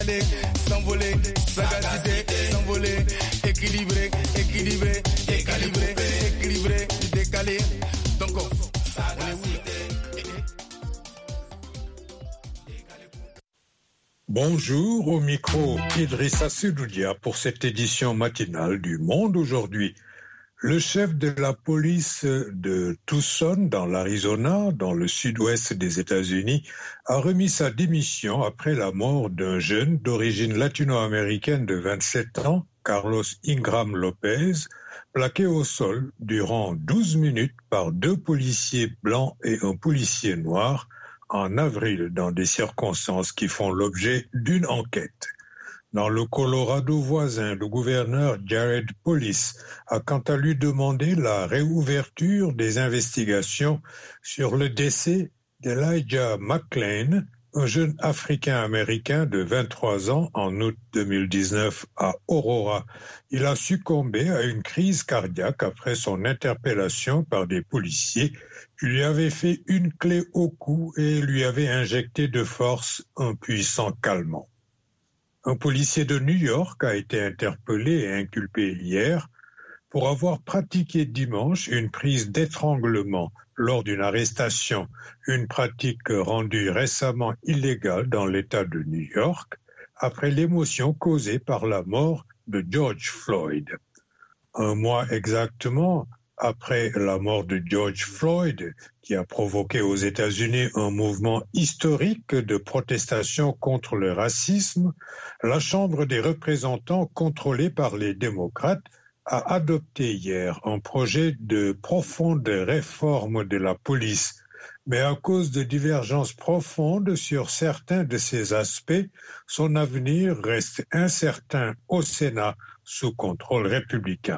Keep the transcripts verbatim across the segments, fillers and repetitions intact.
S'envoler, sagacité, s'envoler, équilibré, équilibré, équilibré, équilibré, décalé. Donc, on est où? Bonjour, au micro Idrissa Sedoudia pour cette édition matinale du Monde aujourd'hui. Le chef de la police de Tucson, dans l'Arizona, dans le sud-ouest des États-Unis, a remis sa démission après la mort d'un jeune d'origine latino-américaine de vingt-sept ans, Carlos Ingram Lopez, plaqué au sol durant douze minutes par deux policiers blancs et un policier noir en avril, dans des circonstances qui font l'objet d'une enquête. Dans le Colorado voisin, le gouverneur Jared Polis a quant à lui demandé la réouverture des investigations sur le décès d'Elijah McClain, un jeune Africain-Américain de vingt-trois ans en août deux mille dix-neuf à Aurora. Il a succombé à une crise cardiaque après son interpellation par des policiers qui lui avaient fait une clé au cou et lui avaient injecté de force un puissant calmant. Un policier de New York a été interpellé et inculpé hier pour avoir pratiqué dimanche une prise d'étranglement lors d'une arrestation, une pratique rendue récemment illégale dans l'État de New York après l'émotion causée par la mort de George Floyd. Un mois exactement après la mort de George Floyd, qui a provoqué aux États-Unis un mouvement historique de protestation contre le racisme, la Chambre des représentants, contrôlée par les démocrates, a adopté hier un projet de profonde réforme de la police. Mais à cause de divergences profondes sur certains de ces aspects, son avenir reste incertain au Sénat sous contrôle républicain.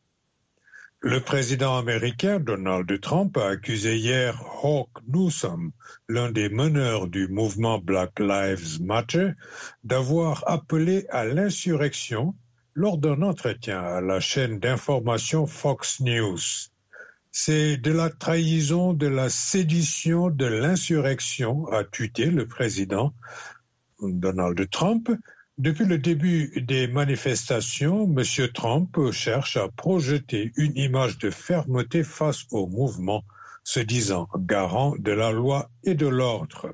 Le président américain Donald Trump a accusé hier Hawk Newsom, l'un des meneurs du mouvement Black Lives Matter, d'avoir appelé à l'insurrection lors d'un entretien à la chaîne d'information Fox News. C'est de la trahison, de la sédition, de l'insurrection, a tuité le président Donald Trump. Depuis le début des manifestations, M. Trump cherche à projeter une image de fermeté face au mouvement, se disant garant de la loi et de l'ordre.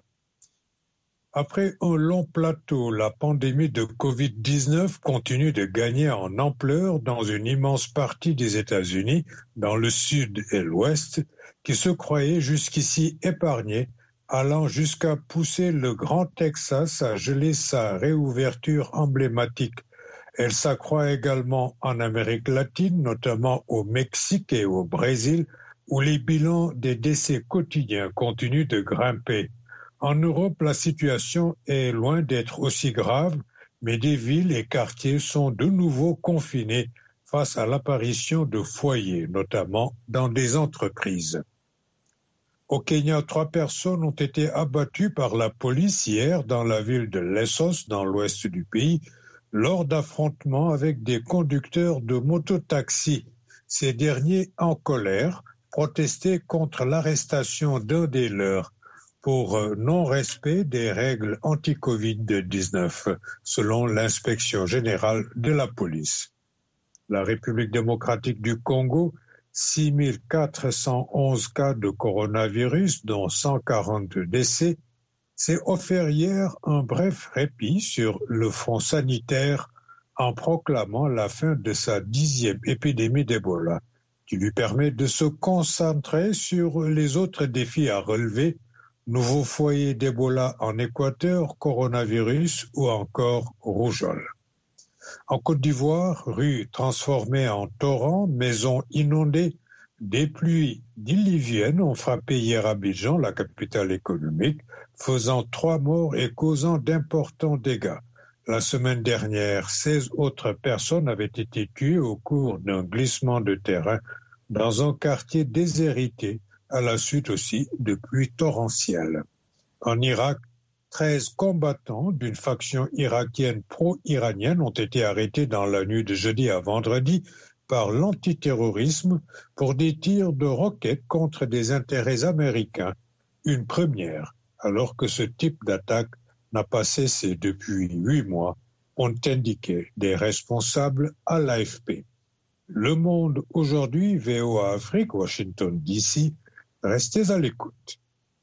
Après un long plateau, la pandémie de covid dix-neuf continue de gagner en ampleur dans une immense partie des États-Unis, dans le sud et l'ouest, qui se croyaient jusqu'ici épargnés, allant jusqu'à pousser le Grand Texas à geler sa réouverture emblématique. Elle s'accroît également en Amérique latine, notamment au Mexique et au Brésil, où les bilans des décès quotidiens continuent de grimper. En Europe, la situation est loin d'être aussi grave, mais des villes et quartiers sont de nouveau confinés face à l'apparition de foyers, notamment dans des entreprises. Au Kenya, trois personnes ont été abattues par la police hier dans la ville de Lessos, dans l'ouest du pays, lors d'affrontements avec des conducteurs de mototaxis. Ces derniers, en colère, protestaient contre l'arrestation d'un des leurs pour non-respect des règles anti-covid dix-neuf, selon l'inspection générale de la police. La République démocratique du Congo, six mille quatre cent onze cas de coronavirus, dont cent quarante-deux décès, s'est offert hier un bref répit sur le front sanitaire en proclamant la fin de sa dixième épidémie d'Ebola, qui lui permet de se concentrer sur les autres défis à relever, nouveaux foyers d'Ebola en Équateur, coronavirus ou encore rougeole. En Côte d'Ivoire, rues transformées en torrents, maisons inondées, des pluies diluviennes ont frappé hier Abidjan, la capitale économique, faisant trois morts et causant d'importants dégâts. La semaine dernière, seize autres personnes avaient été tuées au cours d'un glissement de terrain dans un quartier déshérité, à la suite aussi de pluies torrentielles. En Irak, treize combattants d'une faction irakienne pro-iranienne ont été arrêtés dans la nuit de jeudi à vendredi par l'antiterrorisme pour des tirs de roquettes contre des intérêts américains, une première, alors que ce type d'attaque n'a pas cessé depuis huit mois, ont indiqué des responsables à l'A F P. Le Monde aujourd'hui, V O A Afrique, Washington D C, restez à l'écoute.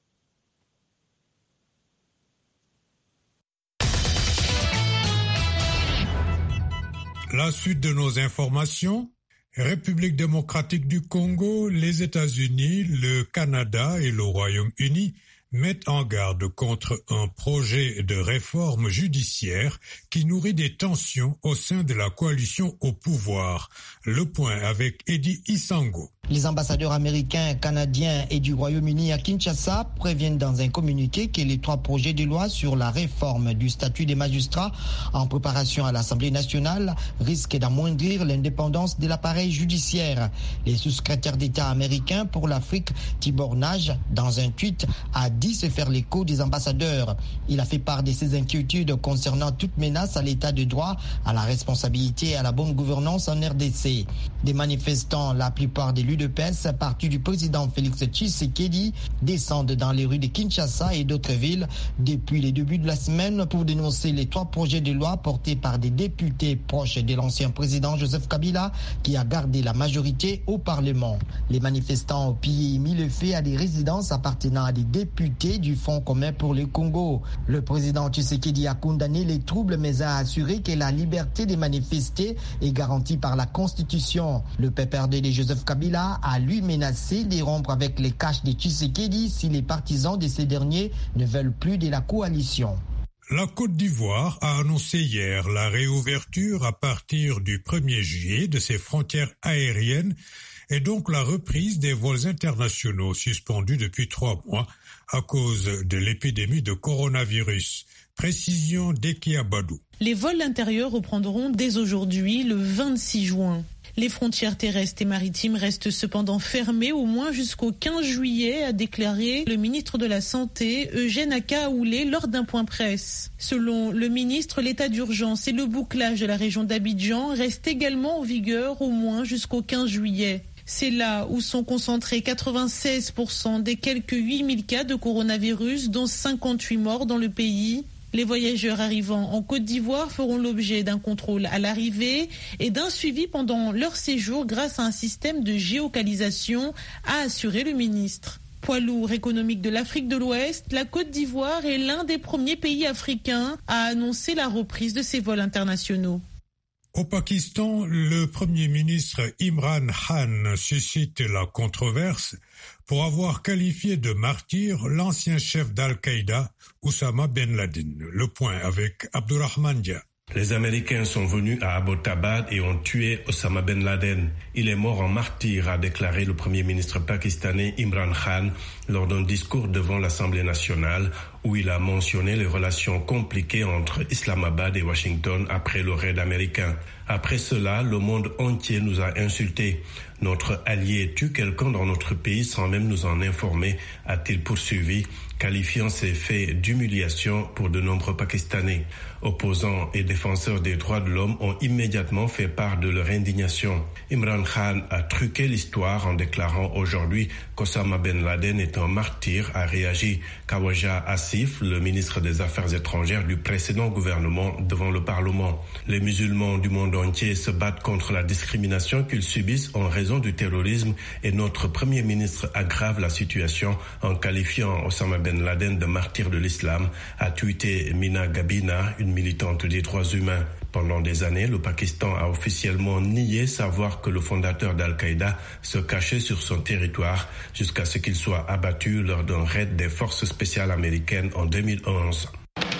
La suite de nos informations, République démocratique du Congo, les États-Unis, le Canada et le Royaume-Uni mettent en garde contre un projet de réforme judiciaire qui nourrit des tensions au sein de la coalition au pouvoir. Le point avec Eddie Isango. Les ambassadeurs américains, canadiens et du Royaume-Uni à Kinshasa préviennent dans un communiqué que les trois projets de loi sur la réforme du statut des magistrats en préparation à l'Assemblée nationale risquent d'amoindrir l'indépendance de l'appareil judiciaire. Les sous-secrétaires d'État américains pour l'Afrique, Tibor Nage, dans un tweet, a dit se faire l'écho des ambassadeurs. Il a fait part de ses inquiétudes concernant toute menace à l'état de droit, à la responsabilité et à la bonne gouvernance en R D C. Des manifestants, la plupart des l'U D P S, parti du président Félix Tshisekedi, descendent dans les rues de Kinshasa et d'autres villes depuis les débuts de la semaine pour dénoncer les trois projets de loi portés par des députés proches de l'ancien président Joseph Kabila qui a gardé la majorité au Parlement. Les manifestants ont pillé et mis le feu à des résidences appartenant à des députés du Fonds commun pour le Congo. Le président Tshisekedi a condamné les troubles mais a assuré que la liberté de manifester est garantie par la Constitution. Le P P R D de Joseph Kabila a lui menacé de rompre avec les caches de Tshisekedi si les partisans de ces derniers ne veulent plus de la coalition. La Côte d'Ivoire a annoncé hier la réouverture à partir du premier juillet de ses frontières aériennes et donc la reprise des vols internationaux suspendus depuis trois mois à cause de l'épidémie de coronavirus. Précision d'Eki Abadou. Les vols intérieurs reprendront dès aujourd'hui, le vingt-six juin. Les frontières terrestres et maritimes restent cependant fermées au moins jusqu'au quinze juillet, a déclaré le ministre de la Santé, Eugène Akaoulé, lors d'un point presse. Selon le ministre, l'état d'urgence et le bouclage de la région d'Abidjan restent également en vigueur au moins jusqu'au quinze juillet. C'est là où sont concentrés quatre-vingt-seize pour cent des quelques huit mille cas de coronavirus, dont cinquante-huit morts dans le pays. Les voyageurs arrivant en Côte d'Ivoire feront l'objet d'un contrôle à l'arrivée et d'un suivi pendant leur séjour grâce à un système de géolocalisation, a assuré le ministre. Poids lourd économique de l'Afrique de l'Ouest, la Côte d'Ivoire est l'un des premiers pays africains à annoncer la reprise de ses vols internationaux. Au Pakistan, le Premier ministre Imran Khan suscite la controverse pour avoir qualifié de martyr l'ancien chef d'Al-Qaïda, Oussama Ben Laden. Le point avec Abdurrahman Dia. Les Américains sont venus à Abbottabad et ont tué Oussama Ben Laden. Il est mort en martyr, a déclaré le Premier ministre pakistanais Imran Khan lors d'un discours devant l'Assemblée nationale où il a mentionné les relations compliquées entre Islamabad et Washington après le raid américain. Après cela, le monde entier nous a insultés. Notre allié tue quelqu'un dans notre pays sans même nous en informer, a-t-il poursuivi, qualifiant ces faits d'humiliation pour de nombreux Pakistanais. Opposants et défenseurs des droits de l'homme ont immédiatement fait part de leur indignation. Imran Khan a truqué l'histoire en déclarant aujourd'hui qu'Osama Ben Laden est un martyr, a réagi Khawaja Asif, le ministre des Affaires étrangères du précédent gouvernement, devant le Parlement. Les musulmans du monde entier se battent contre la discrimination qu'ils subissent en raison du terrorisme et notre Premier ministre aggrave la situation en qualifiant Osama Ben Laden de martyr de l'islam, a tweeté Mina Gabina, une militante des droits humains. Pendant des années, le Pakistan a officiellement nié savoir que le fondateur d'Al-Qaïda se cachait sur son territoire jusqu'à ce qu'il soit abattu lors d'un raid des forces spéciales américaines en deux mille onze.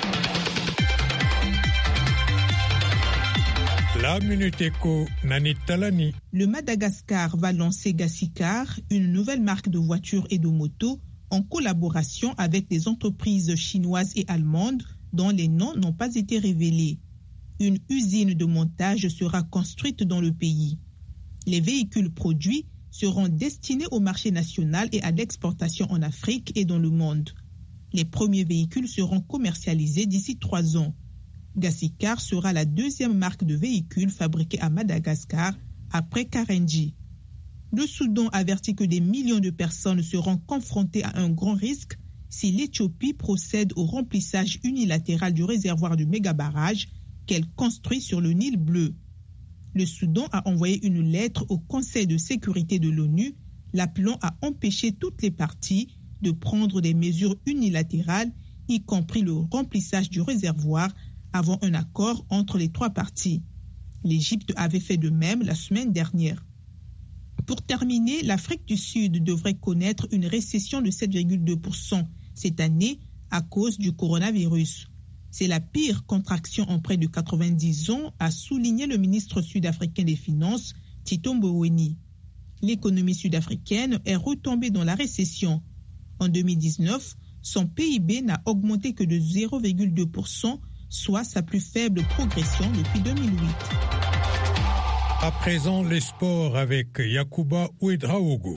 La Minute Éco, Nanit Talani. Le Madagascar va lancer Gassicar, une nouvelle marque de voitures et de motos, en collaboration avec des entreprises chinoises et allemandes dont les noms n'ont pas été révélés. Une usine de montage sera construite dans le pays. Les véhicules produits seront destinés au marché national et à l'exportation en Afrique et dans le monde. Les premiers véhicules seront commercialisés d'ici trois ans. Gassicar sera la deuxième marque de véhicules fabriquée à Madagascar après Karenji. Le Soudan avertit que des millions de personnes seront confrontées à un grand risque si l'Éthiopie procède au remplissage unilatéral du réservoir du méga-barrage qu'elle construit sur le Nil bleu. Le Soudan a envoyé une lettre au Conseil de sécurité de l'ONU l'appelant à empêcher toutes les parties de prendre des mesures unilatérales, y compris le remplissage du réservoir, avant un accord entre les trois parties. L'Égypte avait fait de même la semaine dernière. Pour terminer, l'Afrique du Sud devrait connaître une récession de sept virgule deux pour cent cette année à cause du coronavirus. C'est la pire contraction en près de quatre-vingt-dix ans, a souligné le ministre sud-africain des Finances, Tito Mboweni. L'économie sud-africaine est retombée dans la récession. En deux mille dix-neuf, son P I B n'a augmenté que de zéro virgule deux pour cent, soit sa plus faible progression depuis deux mille huit. À présent, les sports avec Yacouba Ouedraogo.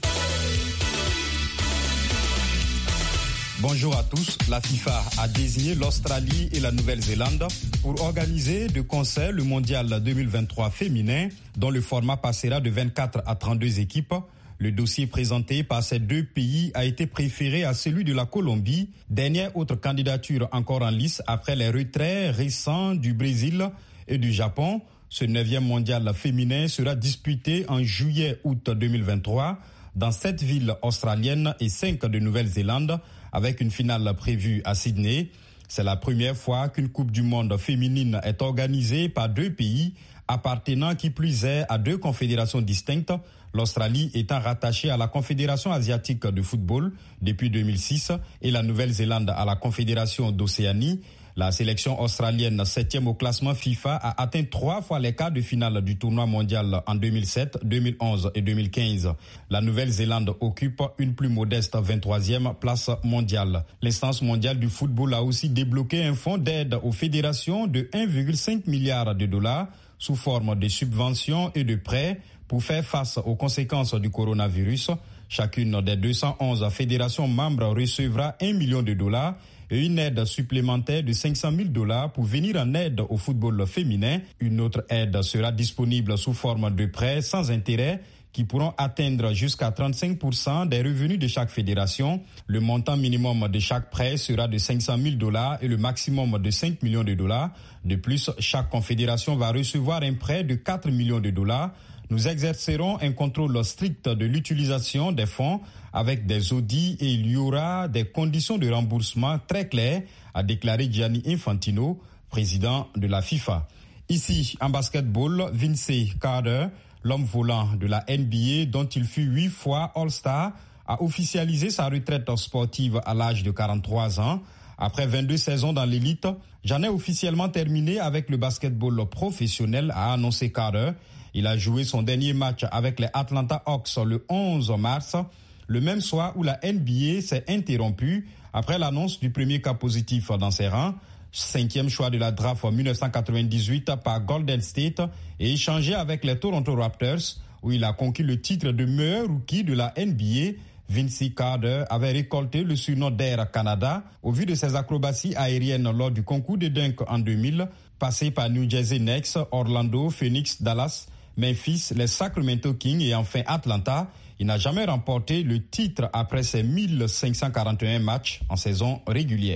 Bonjour à tous. La FIFA a désigné l'Australie et la Nouvelle-Zélande pour organiser de concert le mondial deux mille vingt-trois féminin, dont le format passera de vingt-quatre à trente-deux équipes. Le dossier présenté par ces deux pays a été préféré à celui de la Colombie, dernière autre candidature encore en lice après les retraits récents du Brésil et du Japon. Ce neuvième mondial féminin sera disputé en juillet-août deux mille vingt-trois dans sept villes australiennes et cinq de Nouvelle-Zélande, avec une finale prévue à Sydney. C'est la première fois qu'une Coupe du monde féminine est organisée par deux pays appartenant qui plus est à deux confédérations distinctes, l'Australie étant rattachée à la Confédération asiatique de football depuis deux mille six et la Nouvelle-Zélande à la Confédération d'Océanie. La sélection australienne, septième au classement FIFA, a atteint trois fois les quarts de finale du tournoi mondial en deux mille sept, deux mille onze et deux mille quinze. La Nouvelle-Zélande occupe une plus modeste vingt-troisième place mondiale. L'instance mondiale du football a aussi débloqué un fonds d'aide aux fédérations de un virgule cinq milliard de dollars sous forme de subventions et de prêts pour faire face aux conséquences du coronavirus. Chacune des deux cent onze fédérations membres recevra un million de dollars et une aide supplémentaire de cinq cent mille dollars pour venir en aide au football féminin. Une autre aide sera disponible sous forme de prêts sans intérêt qui pourront atteindre jusqu'à trente-cinq pour cent des revenus de chaque fédération. Le montant minimum de chaque prêt sera de cinq cent mille dollars et le maximum de cinq millions de dollars. De plus, chaque confédération va recevoir un prêt de quatre millions de dollars. Nous exercerons un contrôle strict de l'utilisation des fonds avec des audits et il y aura des conditions de remboursement très claires, a déclaré Gianni Infantino, président de la FIFA. Ici, en basketball, Vince Carter, l'homme volant de la N B A dont il fut huit fois All-Star, a officialisé sa retraite sportive à l'âge de quarante-trois ans. Après vingt-deux saisons dans l'élite, j'en ai officiellement terminé avec le basketball professionnel, a annoncé Carter. Il a joué son dernier match avec les Atlanta Hawks le onze mars, le même soir où la N B A s'est interrompue après l'annonce du premier cas positif dans ses rangs. Cinquième choix de la draft en dix-neuf cent quatre-vingt-dix-huit par Golden State et échangé avec les Toronto Raptors, où il a conquis le titre de meilleur rookie de la N B A. Vince Carter avait récolté le surnom d'Air Canada au vu de ses acrobaties aériennes lors du concours de dunk en deux mille, passé par New Jersey Knicks, Orlando, Phoenix, Dallas, Memphis, les Sacramento Kings et enfin Atlanta. Il n'a jamais remporté le titre après ses mille cinq cent quarante et un matchs en saison régulière.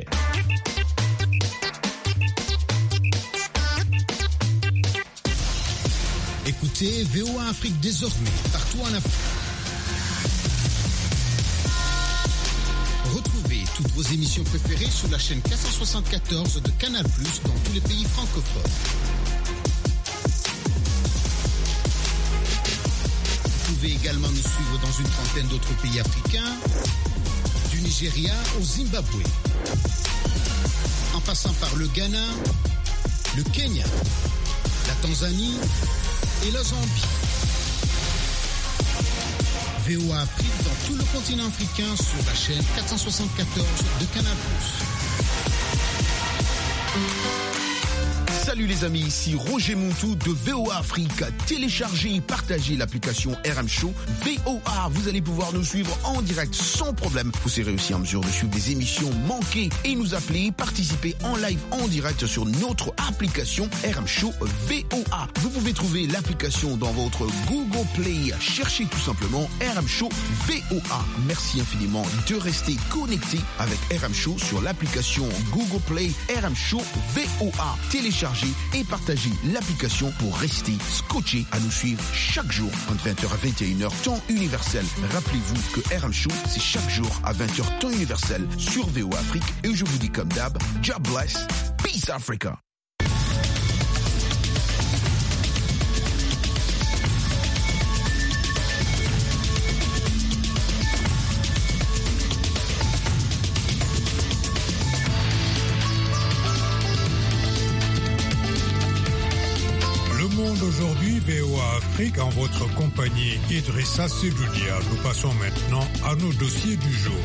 Écoutez V O A Afrique désormais partout en Afrique. Retrouvez toutes vos émissions préférées sur la chaîne quatre cent soixante-quatorze de Canal plus, dans tous les pays francophones. Vous pouvez également nous suivre dans une trentaine d'autres pays africains, du Nigeria au Zimbabwe, en passant par le Ghana, le Kenya, la Tanzanie et la Zambie. V O A Afrique dans tout le continent africain sur la chaîne quatre cent soixante-quatorze de Canal plus. Salut les amis, ici Roger Montou de V O A Afrique. Téléchargez et partagez l'application R M Show V O A. Vous allez pouvoir nous suivre en direct sans problème. Vous serez aussi en mesure de suivre des émissions manquées et nous appeler, participer en live en direct sur notre application R M Show V O A. Vous pouvez trouver l'application dans votre Google Play. Cherchez tout simplement R M Show V O A. Merci infiniment de rester connecté avec R M Show sur l'application Google Play R M Show V O A. Téléchargez et partagez l'application pour rester scotché à nous suivre chaque jour entre vingt heures à vingt et une heures temps universel. Rappelez-vous que R M Show, c'est chaque jour à vingt heures temps universel sur V O A Afrique. Et je vous dis comme d'hab, God bless, peace Africa. Aujourd'hui, V O A Afrique, en votre compagnie Idrissa Sedoudia. Nous passons maintenant à nos dossiers du jour.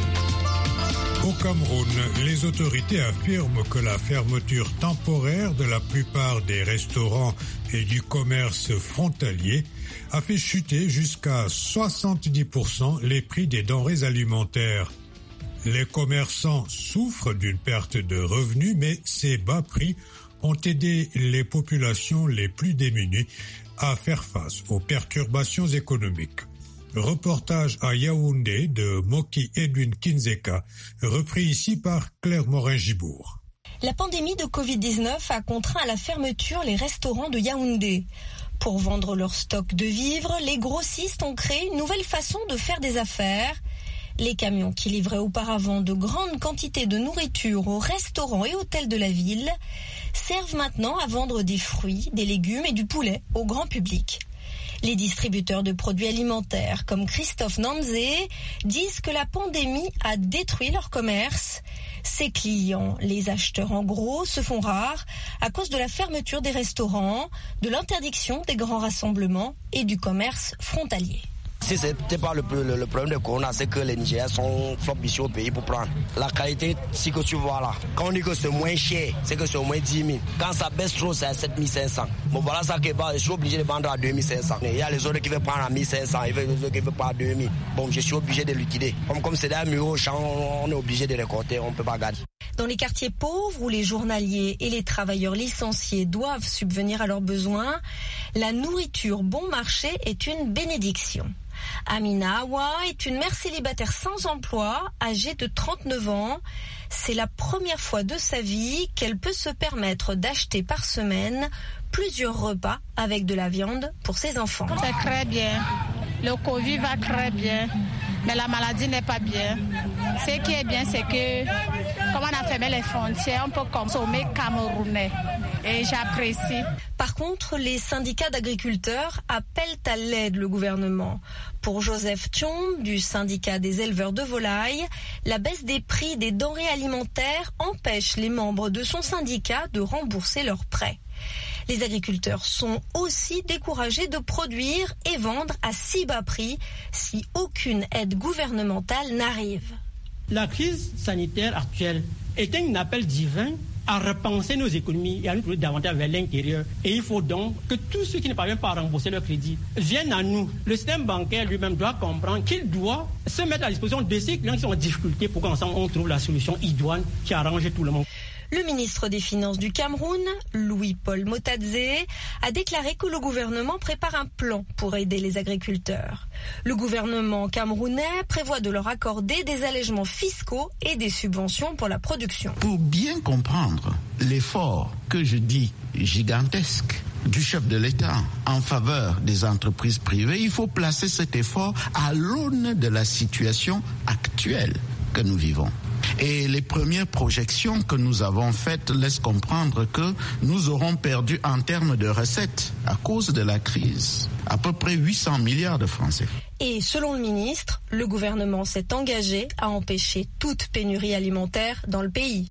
Au Cameroun, les autorités affirment que la fermeture temporaire de la plupart des restaurants et du commerce frontalier a fait chuter jusqu'à soixante-dix pour cent les prix des denrées alimentaires. Les commerçants souffrent d'une perte de revenus, mais ces bas prix ont aidé les populations les plus démunies à faire face aux perturbations économiques. Reportage à Yaoundé de Moki Edwin Kinzeka, repris ici par Claire Morin-Gibourg. La pandémie de covid dix-neuf a contraint à la fermeture les restaurants de Yaoundé. Pour vendre leur stock de vivres, les grossistes ont créé une nouvelle façon de faire des affaires. Les camions qui livraient auparavant de grandes quantités de nourriture aux restaurants et hôtels de la ville servent maintenant à vendre des fruits, des légumes et du poulet au grand public. Les distributeurs de produits alimentaires comme Christophe Nanzé disent que la pandémie a détruit leur commerce. Ces clients, les acheteurs en gros, se font rares à cause de la fermeture des restaurants, de l'interdiction des grands rassemblements et du commerce frontalier. Si ce n'était pas le, le, le problème de Corona, c'est que les Nigériens sont flop ici au pays pour prendre. La qualité, si que tu vois là, quand on dit que c'est moins cher, c'est que c'est au moins dix mille. Quand ça baisse trop, c'est à sept mille cinq cents. Bon, voilà ça que je suis obligé de vendre à deux mille cinq cents. Il y a les autres qui veulent prendre à mille cinq cents, il y a les autres qui veulent prendre à deux mille. Bon, je suis obligé de liquider. Comme comme c'est des murs au champ, on est obligé de récolter, on ne peut pas garder. Dans les quartiers pauvres où les journaliers et les travailleurs licenciés doivent subvenir à leurs besoins, la nourriture bon marché est une bénédiction. Amina Awa est une mère célibataire sans emploi, âgée de trente-neuf ans. C'est la première fois de sa vie qu'elle peut se permettre d'acheter par semaine plusieurs repas avec de la viande pour ses enfants. C'est très bien. Le Covid va très bien, mais la maladie n'est pas bien. Ce qui est bien, c'est que comme on a fermé les frontières, on peut consommer camerounais. Et j'apprécie. Par contre, les syndicats d'agriculteurs appellent à l'aide le gouvernement. Pour Joseph Tchom, du syndicat des éleveurs de volailles, la baisse des prix des denrées alimentaires empêche les membres de son syndicat de rembourser leurs prêts. Les agriculteurs sont aussi découragés de produire et vendre à si bas prix si aucune aide gouvernementale n'arrive. La crise sanitaire actuelle est un appel divin à repenser nos économies et à nous tourner davantage vers l'intérieur. Et il faut donc que tous ceux qui ne parviennent pas à rembourser leur crédit viennent à nous. Le système bancaire lui-même doit comprendre qu'il doit se mettre à disposition de ces clients qui sont en difficulté pour qu'ensemble on trouve la solution idoine qui arrange tout le monde. Le ministre des Finances du Cameroun, Louis-Paul Motadze, a déclaré que le gouvernement prépare un plan pour aider les agriculteurs. Le gouvernement camerounais prévoit de leur accorder des allègements fiscaux et des subventions pour la production. Pour bien comprendre l'effort que je dis gigantesque du chef de l'État en faveur des entreprises privées, il faut placer cet effort à l'aune de la situation actuelle que nous vivons. Et les premières projections que nous avons faites laissent comprendre que nous aurons perdu en termes de recettes à cause de la crise à peu près huit cents milliards de francs C F A. Et selon le ministre, le gouvernement s'est engagé à empêcher toute pénurie alimentaire dans le pays.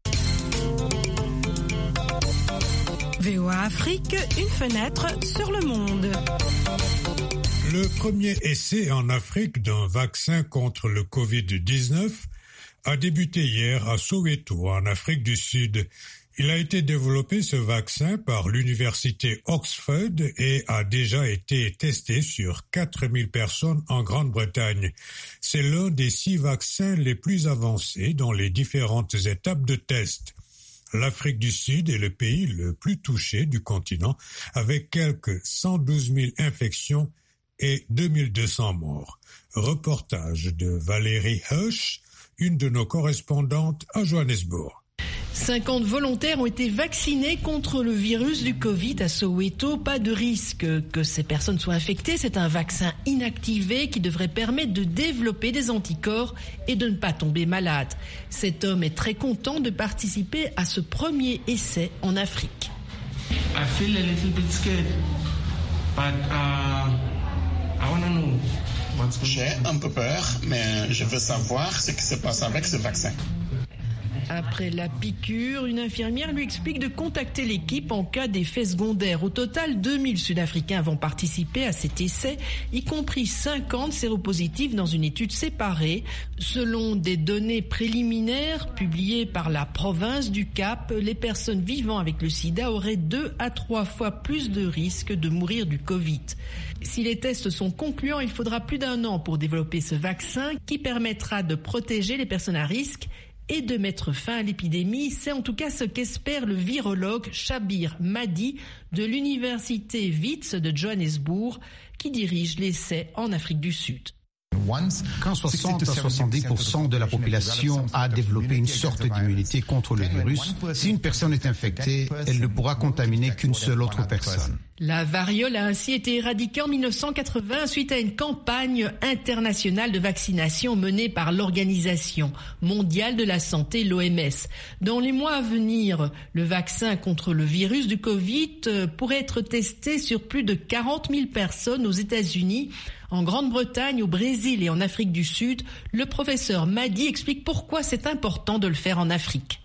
V O A Afrique, une fenêtre sur le monde. Le premier essai en Afrique d'un vaccin contre le covid dix-neuf a débuté hier à Soweto, en Afrique du Sud. Il a été développé, ce vaccin, par l'université Oxford et a déjà été testé sur quatre mille personnes en Grande-Bretagne. C'est l'un des six vaccins les plus avancés dans les différentes étapes de test. L'Afrique du Sud est le pays le plus touché du continent, avec quelques cent douze mille infections et deux mille deux cents morts. Reportage de Valérie Hirsch, une de nos correspondantes à Johannesburg. cinquante volontaires ont été vaccinés contre le virus du Covid à Soweto. Pas de risque que ces personnes soient infectées. C'est un vaccin inactivé qui devrait permettre de développer des anticorps et de ne pas tomber malade. Cet homme est très content de participer à ce premier essai en Afrique. I feel a little bit scared, but uh, I want to know what's going on. J'ai un peu peur, mais je veux savoir ce qui se passe avec ce vaccin. Après la piqûre, une infirmière lui explique de contacter l'équipe en cas d'effet secondaire. Au total, deux mille Sud-Africains vont participer à cet essai, y compris cinquante séropositifs dans une étude séparée. Selon des données préliminaires publiées par la province du Cap, les personnes vivant avec le sida auraient deux à trois fois plus de risques de mourir du Covid. Si les tests sont concluants, il faudra plus d'un an pour développer ce vaccin qui permettra de protéger les personnes à risque et de mettre fin à l'épidémie. C'est en tout cas ce qu'espère le virologue Shabir Madi de l'université Wits de Johannesburg qui dirige l'essai en Afrique du Sud. Quand soixante à soixante-dix pour cent de la population a développé une sorte d'immunité contre le virus, si une personne est infectée, elle ne pourra contaminer qu'une seule autre personne. La variole a ainsi été éradiquée en mille neuf cent quatre-vingts suite à une campagne internationale de vaccination menée par l'Organisation mondiale de la santé, l'O M S. Dans les mois à venir, le vaccin contre le virus du Covid pourrait être testé sur plus de quarante mille personnes aux États-Unis, en Grande-Bretagne, au Brésil et en Afrique du Sud. Le professeur Madi explique pourquoi c'est important de le faire en Afrique.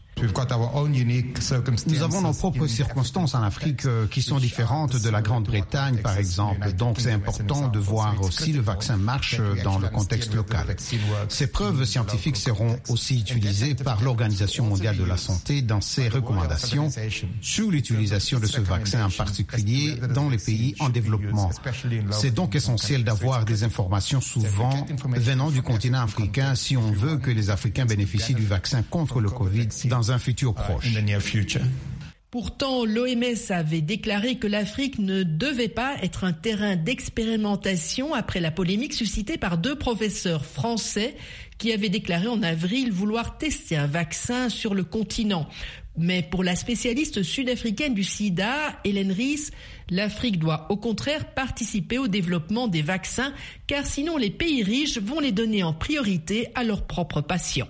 Nous avons nos propres circonstances en Afrique euh, qui sont différentes de la Grande-Bretagne, par exemple. Donc, c'est important de voir si le vaccin marche dans le contexte local. Ces preuves scientifiques seront aussi utilisées par l'Organisation mondiale de la santé dans ses recommandations sur l'utilisation de ce vaccin, en particulier dans les pays en développement. C'est donc essentiel d'avoir des informations souvent venant du continent africain si on veut que les Africains bénéficient du vaccin contre le Covid dans un futur proche. Pourtant, l'O M S avait déclaré que l'Afrique ne devait pas être un terrain d'expérimentation après la polémique suscitée par deux professeurs français qui avaient déclaré en avril vouloir tester un vaccin sur le continent. Mais pour la spécialiste sud-africaine du sida, Hélène Ries, l'Afrique doit au contraire participer au développement des vaccins, car sinon les pays riches vont les donner en priorité à leurs propres patients.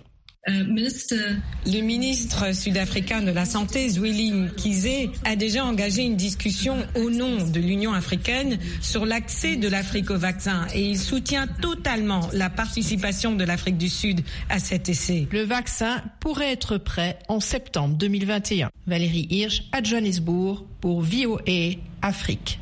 Le ministre sud-africain de la Santé, Zweli Mkhize, a déjà engagé une discussion au nom de l'Union africaine sur l'accès de l'Afrique au vaccin et il soutient totalement la participation de l'Afrique du Sud à cet essai. Le vaccin pourrait être prêt en septembre deux mille vingt et un. Valérie Hirsch à Johannesburg pour V O A Afrique.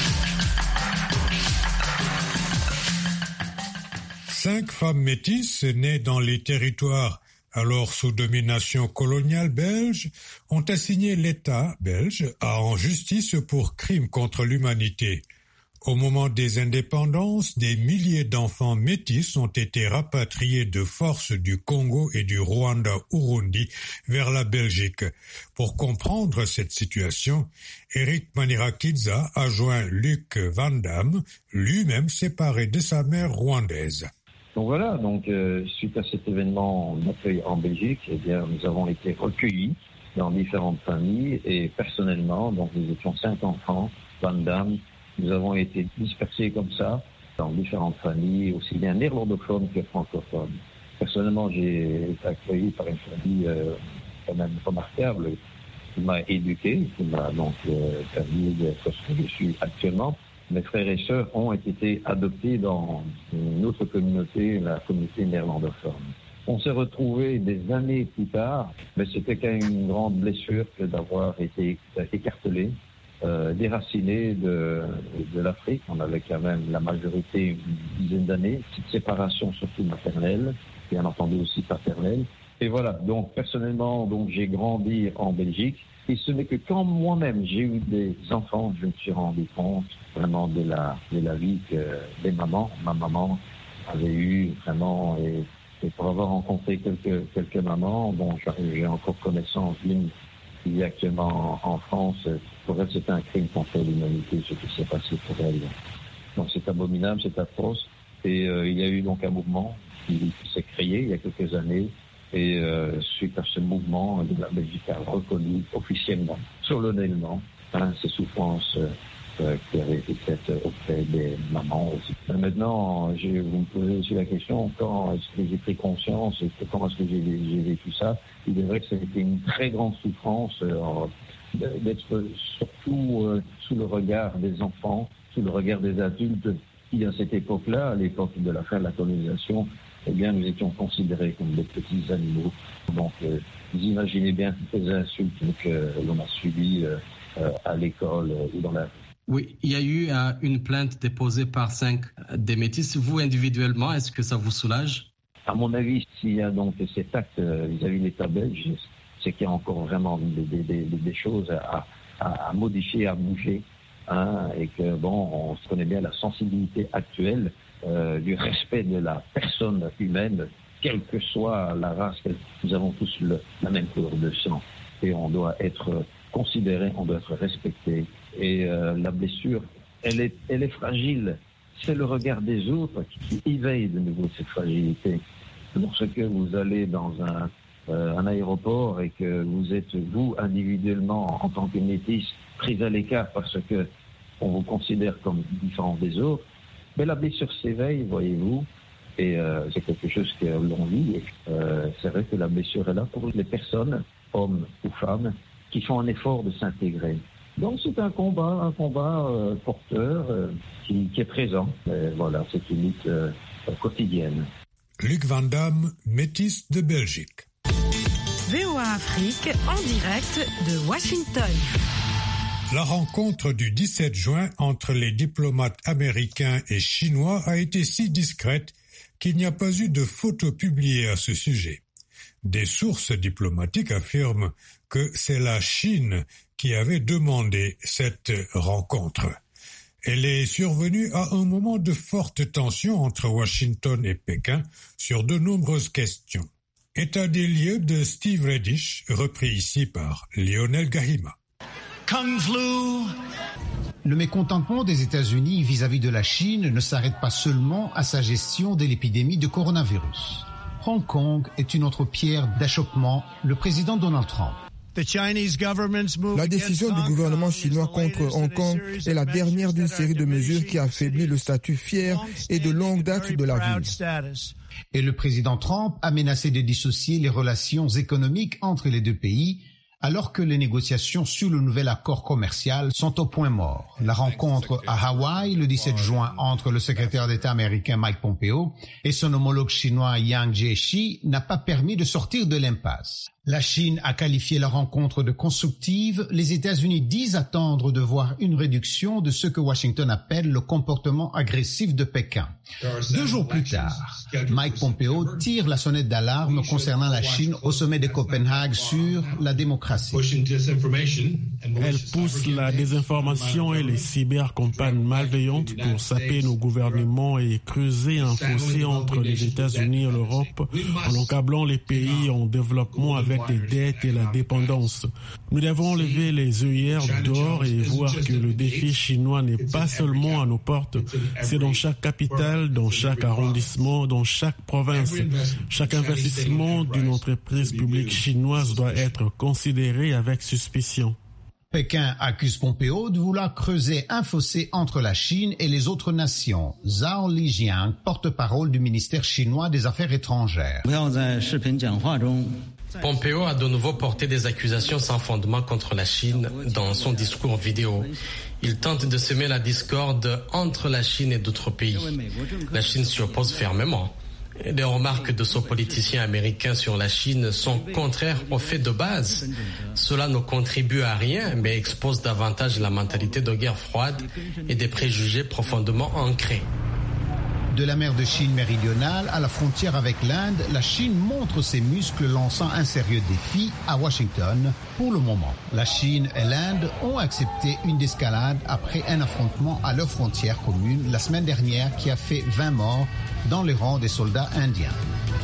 Cinq femmes métisses nées dans les territoires alors sous domination coloniale belge, ont assigné l'État belge en justice pour crimes contre l'humanité. Au moment des indépendances, des milliers d'enfants métis ont été rapatriés de force du Congo et du Rwanda-Urundi vers la Belgique. Pour comprendre cette situation, Eric Manirakidza a joint Luc Van Damme, lui-même séparé de sa mère rwandaise. Donc voilà, donc euh, suite à cet événement d'accueil en Belgique, eh bien nous avons été recueillis dans différentes familles et personnellement, donc nous étions cinq enfants, Van Damme, nous avons été dispersés comme ça dans différentes familles, aussi bien néerlandophones que francophones. Personnellement, j'ai été accueilli par une famille euh, quand même remarquable qui m'a éduqué, qui m'a donc euh, permis d'être ce que je suis actuellement. Mes frères et sœurs ont été adoptés dans une autre communauté, la communauté néerlandophone. On s'est retrouvés des années plus tard, mais c'était quand même une grande blessure que d'avoir été écartelé, euh, déraciné de, de l'Afrique. On avait quand même la majorité une dizaine d'années, petite séparation surtout maternelle, bien entendu aussi paternelle. Et voilà, donc personnellement, donc j'ai grandi en Belgique. Et ce n'est que quand moi-même j'ai eu des enfants, je me suis rendu compte vraiment de la, de la vie que des mamans, ma maman avait eu vraiment, et, et pour avoir rencontré quelques, quelques mamans, bon, j'ai encore connaissance d'une qui est actuellement en, en France. Pour elle, c'est un crime contre l'humanité, ce qui s'est passé pour elle. Donc c'est abominable, c'est atroce. Et euh, il y a eu donc un mouvement qui, qui s'est créé il y a quelques années. Et euh, suite à ce mouvement, la Belgique a reconnu officiellement, solennellement, hein, ces souffrances euh, qui avaient été faites auprès des mamans aussi. Mais maintenant, je, vous me posez aussi la question, quand est-ce que j'ai pris conscience et comment est-ce que j'ai, j'ai vécu ça? Il est vrai que ça a été une très grande souffrance euh, d'être surtout euh, sous le regard des enfants, sous le regard des adultes qui, à cette époque-là, à l'époque de la fin de la colonisation, eh bien, nous étions considérés comme des petits animaux. Donc, euh, vous imaginez bien toutes les insultes que l'on a subies euh, euh, à l'école euh, ou dans la... Oui, il y a eu euh, une plainte déposée par cinq euh, des métis. Vous, individuellement, est-ce que ça vous soulage? À mon avis, s'il y a donc cet acte euh, vis-à-vis de l'État belge, c'est qu'il y a encore vraiment des, des, des, des choses à, à, à modifier, à bouger. Hein, et que, bon, on se connaît bien la sensibilité actuelle Euh, du respect de la personne humaine, quelle que soit la race. Nous avons tous le, la même couleur de sang et on doit être considéré, on doit être respecté. Et euh, la blessure, elle est, elle est fragile. C'est le regard des autres qui éveille de nouveau cette fragilité. Lorsque vous allez dans un, euh, un aéroport et que vous êtes, vous, individuellement, en tant que métis, pris à l'écart parce que on vous considère comme différent des autres, mais la blessure s'éveille, voyez-vous, et euh, c'est quelque chose que l'on vit. Et, euh, c'est vrai que la blessure est là pour les personnes, hommes ou femmes, qui font un effort de s'intégrer. Donc c'est un combat, un combat euh, porteur euh, qui, qui est présent. Et voilà, c'est une lutte euh, quotidienne. Luc Van Damme, métis de Belgique. V O A Afrique en direct de Washington. La rencontre du dix-sept juin entre les diplomates américains et chinois a été si discrète qu'il n'y a pas eu de photos publiées à ce sujet. Des sources diplomatiques affirment que c'est la Chine qui avait demandé cette rencontre. Elle est survenue à un moment de forte tension entre Washington et Pékin sur de nombreuses questions. État des lieux de Steve Redish, repris ici par Lionel Gahima. Kung Flu. Le mécontentement des États-Unis vis-à-vis de la Chine ne s'arrête pas seulement à sa gestion de l'épidémie de coronavirus. Hong Kong est une autre pierre d'achoppement, le président Donald Trump. La décision du gouvernement chinois contre Hong Kong est la dernière d'une série de mesures qui affaiblit le statut fier et de longue date de la ville. Et le président Trump a menacé de dissocier les relations économiques entre les deux pays, alors que les négociations sur le nouvel accord commercial sont au point mort. La rencontre à Hawaï le dix-sept juin entre le secrétaire d'État américain Mike Pompeo et son homologue chinois Yang Jiechi n'a pas permis de sortir de l'impasse. La Chine a qualifié la rencontre de constructive. Les États-Unis disent attendre de voir une réduction de ce que Washington appelle le comportement agressif de Pékin. Deux jours plus tard, Mike Pompeo tire la sonnette d'alarme concernant la Chine au sommet de Copenhague sur la démocratie. Elle pousse la désinformation et les cybercampagnes malveillantes pour saper nos gouvernements et creuser un fossé entre les États-Unis et l'Europe en encablant les pays en développement avec des dettes et la dépendance. Nous devons lever les œillères d'or et voir que le défi chinois n'est pas seulement à nos portes, c'est dans chaque capitale, dans chaque arrondissement, dans chaque province. Chaque investissement d'une entreprise publique chinoise doit être considéré avec suspicion. Pékin accuse Pompeo de vouloir creuser un fossé entre la Chine et les autres nations. Zhao Lijian, porte-parole du ministère chinois des Affaires étrangères. Pompeo a de nouveau porté des accusations sans fondement contre la Chine dans son discours vidéo. Il tente de semer la discorde entre la Chine et d'autres pays. La Chine s'y oppose fermement. Les remarques de ce politicien américain sur la Chine sont contraires aux faits de base. Cela ne contribue à rien, mais expose davantage la mentalité de guerre froide et des préjugés profondément ancrés. De la mer de Chine méridionale à la frontière avec l'Inde, la Chine montre ses muscles lançant un sérieux défi à Washington pour le moment. La Chine et l'Inde ont accepté une escalade après un affrontement à leur frontière commune la semaine dernière qui a fait vingt morts dans les rangs des soldats indiens.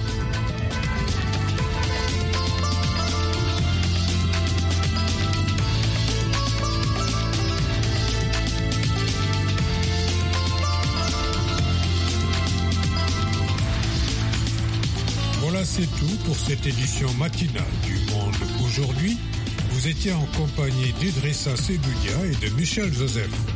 Voilà, c'est tout pour cette édition matinale du Monde aujourd'hui. Vous étiez en compagnie d'Idrissa Seboudia et de Michel Joseph.